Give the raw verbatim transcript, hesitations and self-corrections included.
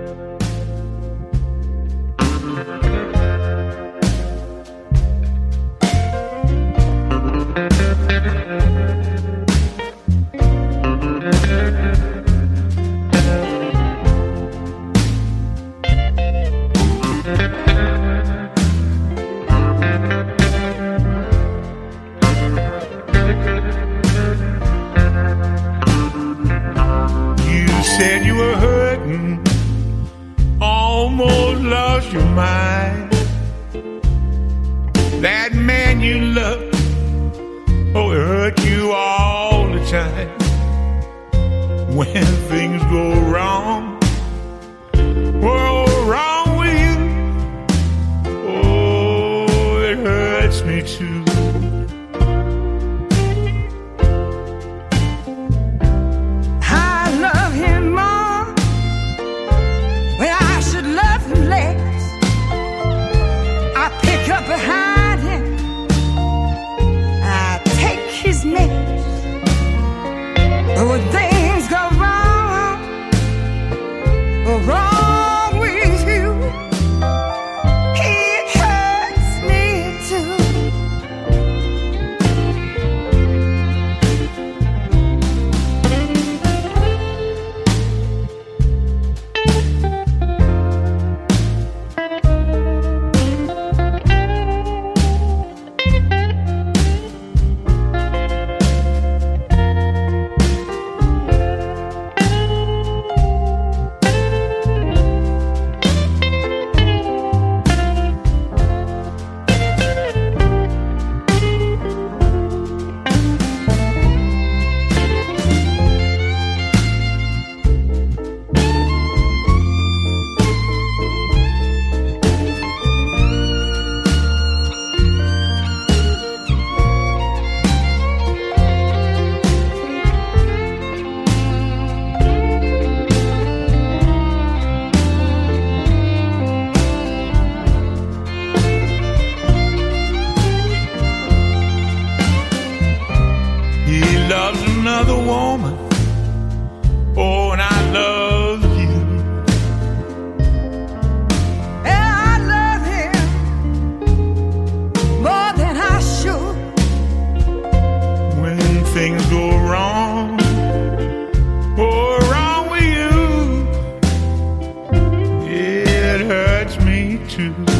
Said you were hurting, almost lost your mind. That man you loved, oh, it hurt you all the time. When things go wrong, oh, wrong with you, oh, it hurts me too. Behind him, I take his mess. But when things go wrong, go wrong with you, it hurts me too. Loves another woman, oh, and I love you. And I love him more than I should. When things go wrong, oh, wrong with you, it hurts me too.